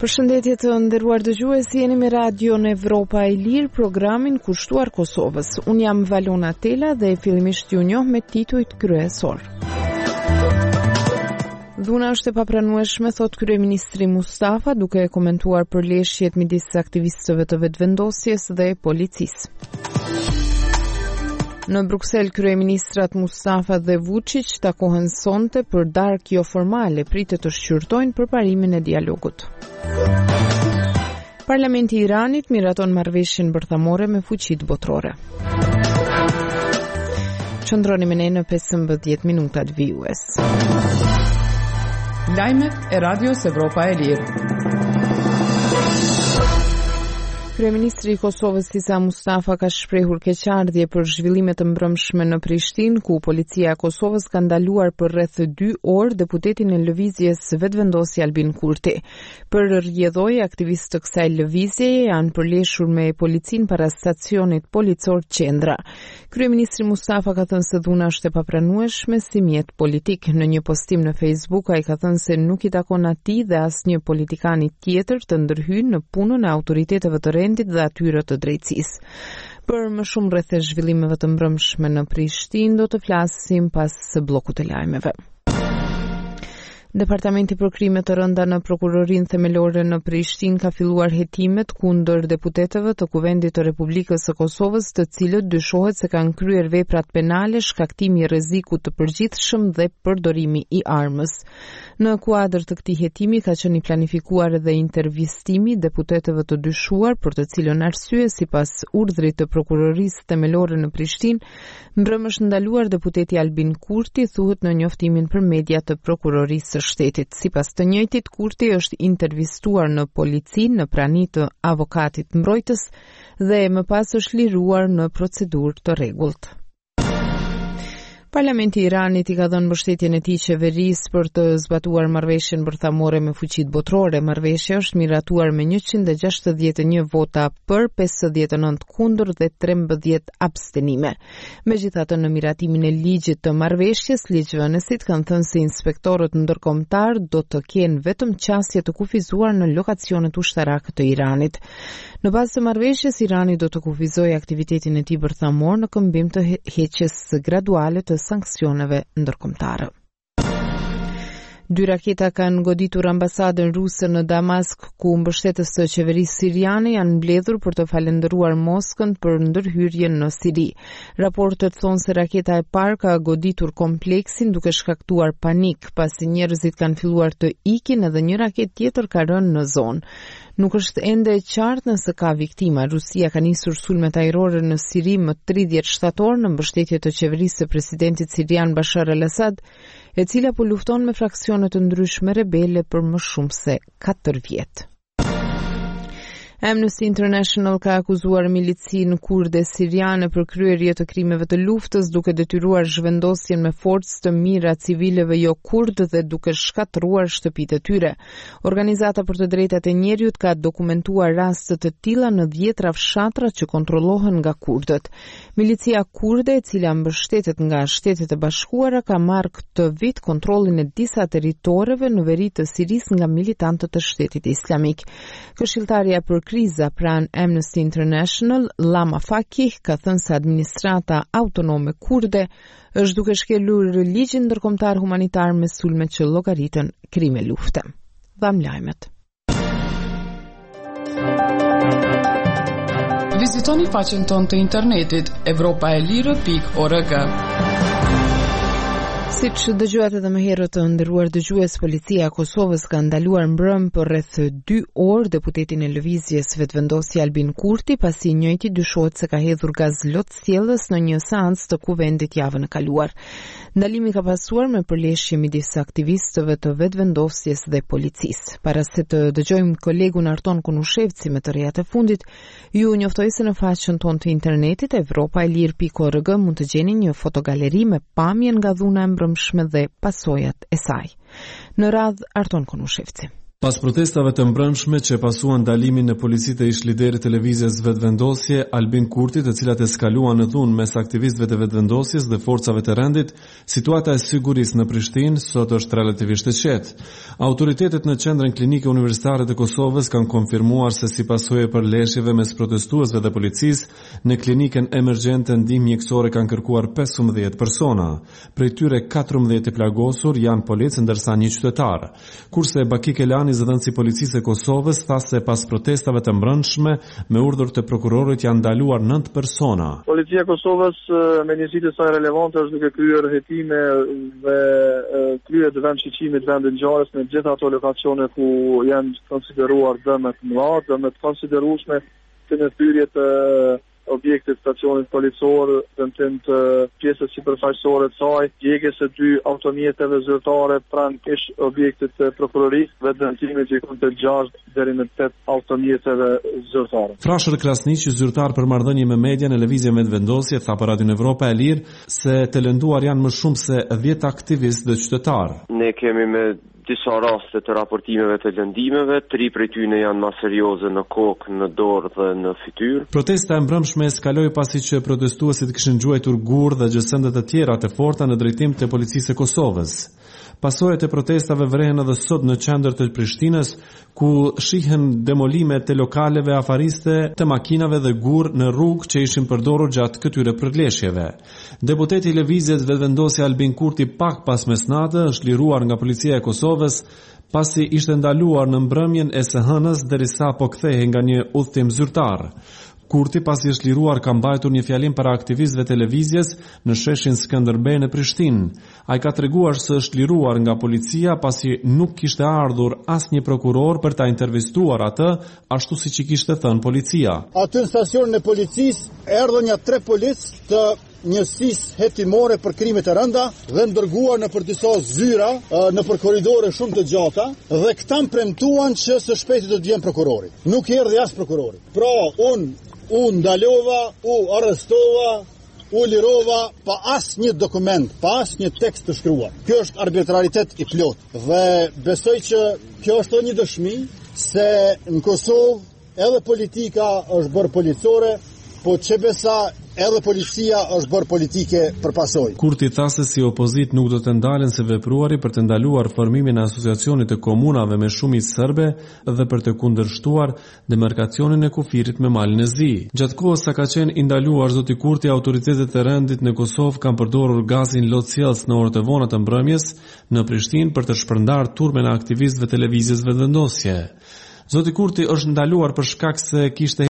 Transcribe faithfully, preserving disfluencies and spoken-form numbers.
Përshëndetje të nderuar dëgjues, jeni me Radio në Evropa e Lirë, programin kushtuar Kosovës. Unë jam Valona Tela dhe fillimisht ju njoh me titujt kryesor. Dhuna është e papranueshme, thot kryeministri Mustafa, duke komentuar përleshjet midis aktivistëve të vetëvendosjes dhe policisë. Në Bruksel, kryeministrat Mustafa dhe Vučić takohen sonte për darkë jo formale, pritet të shqyrtojnë përparimin e dialogut. Parlamenti i Iranit miraton marrëveshjen bërthamore me fuqitë botërore. Qëndroni me ne në pesëmbëdhjetë minutat vijues. Lajmet e Radios Evropa e Lirë. Kryeministri i Kosovës Isa Mustafa ka shprehur keqardhje për zhvillimet të mbrëmshme në Prishtinë, ku policia e Kosovës ka ndaluar për rreth dy orë deputetin e lëvizjes Vetëvendosje Albin Kurti. Për rrjedhoj, aktivistë të kësaj lëvizjeje janë përleshur me policinë para stacionit policor Qendra. Kryeministri Mustafa ka thënë se dhuna është e papranueshme si mjet politik. Në një postim në Facebook, ai ka thënë se nuk i takon atij dhe asnjë politikani tjetër të ndërhyjë në punën e autoriteteve të dhe atyre të drejtësisë. Për më shumë rreth e zhvillimeve të mbrëmshme në Prishtinë do të flasim pas së bllokut të lajmeve. Departamenti për krime të rënda në prokurorinë themelore në Prishtinë ka filluar hetimet kundër deputetëve të Kuvendit të Republikës së Kosovës, të cilët dyshohet se kanë kryer veprat penale, shkaktimi i rrezikut të përgjithshëm dhe përdorimi i armës. Në kuadër të këtij hetimi ka qenë i planifikuar edhe intervistimi deputetëve të dyshuar, për të cilën arsye sipas urdhrit të prokurorisë themelore në Prishtinë, mbrëm është ndaluar deputeti Albin Kurti, thuhet në njoftimin për media të prokurorisë së shtetit. Sipas të njëjtit, Kurti është intervistuar në polici në prani të avokatit mbrojtës dhe më pas është liruar në procedurë të rregullt. Parlamenti i Iranit i ka dhënë mbështetjen e tij qeverisë për të zbatuar marrëveshjen bërthamore me fuqitë botërore. Marrëveshja është miratuar me njëqind e gjashtëdhjetë e një vota për, pesëdhjetë e nëntë kundër dhe trembëdhjetë abstenime. Megjithatë, në miratimin e ligjit të marrëveshjes, ligjvënësit kanë thënë se inspektorët ndërkombëtar do të kenë vetëm qasje të kufizuar në lokacionet ushtarake të Iranit. Në bazë të marrëveshjes, Irani do të kufizojë aktivitetin e tij bërthamor në këmbim të heqjes graduale të sanksioneve ndërkombëtare. Dy raketa kanë goditur ambasadën ruse në Damask, ku mbështetës të qeverisë siriane janë mbledhur për të falendëruar Moskën për ndërhyrjen në Siri. Raportet thonë se raketa e parë ka goditur kompleksin duke shkaktuar panik, pasi njerëzit kanë filluar të ikin edhe një raketë tjetër ka rënë në zonë. Nuk është ende e qartë nëse ka viktima. Rusia ka nisur sulmet ajrore në Siri më tridhjetë shtator në mbështetje të qeverisë së presidentit sirian Bashar al-Assad, e cila po lufton me fraksione të ndryshme rebele për më shumë se katër vjet. Amnesty International ka akuzuar milicinë kurde siriane për kryerje të krimeve të luftës, duke detyruar zhvendosjen me forcë të mira civileve jo kurdë dhe duke shkatëruar shtëpitë e tyre. Organizata për të drejtat e njerëzit ka dokumentuar raste të tilla në dhjetra fshatra që kontrollohen nga kurdët. Milicia kurde, e cila mbështetet nga Shtetet e Bashkuara, ka marrë këtë vit kontrollin e disa territoreve në veri të Sirisë nga militantët e Shtetit Islamik. Këshilltarja për kriza pran Amnesty International, Lama Fakih, ka thënë se administrata autonome kurde është duke shkelur ligjin ndërkombëtar humanitar me sulme që llogaritën krime lufte. Dham lajmet. Vizitoni faqen tonë të internetit evropaelire pikë org. Siç dëgjuat edhe më herët të nderuar dëgjues, policia e Kosovës ka ndaluar mbrëm për rreth dy orë deputetin e lëvizjes Vetëvendosje Albin Kurti, pasi i njëjti dyshohet se ka hedhur gaz lotësjellës në një seancë të Kuvendit javën e kaluar. Ndalimi ka pasuar me përleshje midis aktivistëve të vetëvendosjes dhe policisë. Para se të dëgjojmë kolegun Arton Kunushevci me të rejat e fundit, ju njoftoj se në faqen tonë të internetit evropaelir pikë org mund të gjeni një fotogaleri me pamjen nga dhuna e mbrëmshme dhe pasojat e saj. Në radh Arton Kunushevci. Pas protestave të mbrëmshme që pasuan ndalimin në policitë e ish liderit të lëvizjes Vetëvendosje Albin Kurti, të cilat eskaluan në dhunë mes aktivistëve të Vetëvendosjes dhe forcave të rendit, situata e sigurisë në Prishtinë sot është relativisht e qetë. Autoritetet në qendrën klinike universitare të Kosovës kanë konfirmuar se si pasojë e përleshjeve mes protestuesve dhe policisë, në klinikën emergjente ndihmë mjekësore kanë kërkuar pesëmbëdhjetë persona. Prej tyre katërmbëdhjetë të plagosur janë policë, ndërsa një qytetar. Kurse Baki Kelani, zëdhënësi policisë e Kosovës, tha se pas protestave të mbrëmshme me urdhër të prokurorit janë ndaluar nëntë persona. Policia e Kosovës me njësitë e saj relevante është duke kryer hetime dhe kryer të vend shiqimit vendin ngjarjes në gjitha ato lokacione ku janë konsideruar dëme të mëdha, dëme të konsiderueshme të në thyrje të objektit stacionit policor, dëmtim të pjesës sipërfaqësore të saj, djegjes së dy automjeteve zyrtare pranë ish objektit të prokurorisë, dhe dëmtimit që ikon të gjashtë deri në tetë automjeteve zyrtare. Frashër Krasniqi, zyrtar për marrëdhënie me media në lëvizje me Vetëvendosje, tha për Radion Evropa e Lirë se të lënduar janë më shumë se dhjetë aktivistë dhe qytetarë. Ne kemi me disa raste të raportimeve të lëndimeve, tri prej tyre janë më serioze në kokë, në dorë dhe në fytyrë. Protesta e mbrëmshme eskaloi pasi që protestuesit kishin gjuajtur gur dhe gjësënde të tjera të forta në drejtim të policisë së Kosovës. Pasojat e protestave vrehen edhe sot në qendër të Prishtinës, ku shihen demolime të lokaleve afariste, të makinave dhe gur në rrugë që ishin përdorur gjatë këtyre përleshjeve. Deputeti i lëvizjes Vetëvendosje Albin Kurti pak pas mesnatë është liruar nga policia e Kosovës pasi ishte ndaluar në mbrëmjen e së hënës derisa po kthehej nga një udhtim zyrtar. Kurti, pasi është liruar, ka mbajtur një fjalim para aktivistëve të lëvizjes në sheshin Skënderbej në Prishtinë. Ai ka treguar se është liruar nga policia pasi nuk kishte ardhur asnjë prokuror për ta intervistuar atë, ashtu siç i kishte thënë policia. Aty në stacionin e policisë erdhën ja tre policë të njësisë hetimore për krime të rënda dhe ndërguar në për disa zyra në për korridore shumë të gjata, dhe këta më premtuan që së shpejti do të vjen prokurori. Nuk erdhi as prokurori. Pra unë u ndalova, u arrestova, u lirova pa as një dokument, pa as një tekst të shkruar. Kjo është arbitraritet i plot dhe besoj që kjo është një dëshmi se në Kosovë edhe politika është bërë policore, po që besa edhe policia është bërë politike për pasojë. Kurti tha se si opozit nuk do të ndalen se vepruari për të ndaluar formimin e asociacionit të komunave me shumicë serbe dhe për të kundërshtuar demarkacionin e kufirit me malin e zi. Gjatë kohës sa ka qenë i ndaluar zoti Kurti, autoritetet e rendit në Kosovë kanë përdorur gazin lotësjellës në orët e vona të mbrëmjes në Prishtinë për të shpërndarë turmen e aktivistëve të lëvizjes Vetëvendosje. Zoti Kurti është ndaluar për shkak se kishte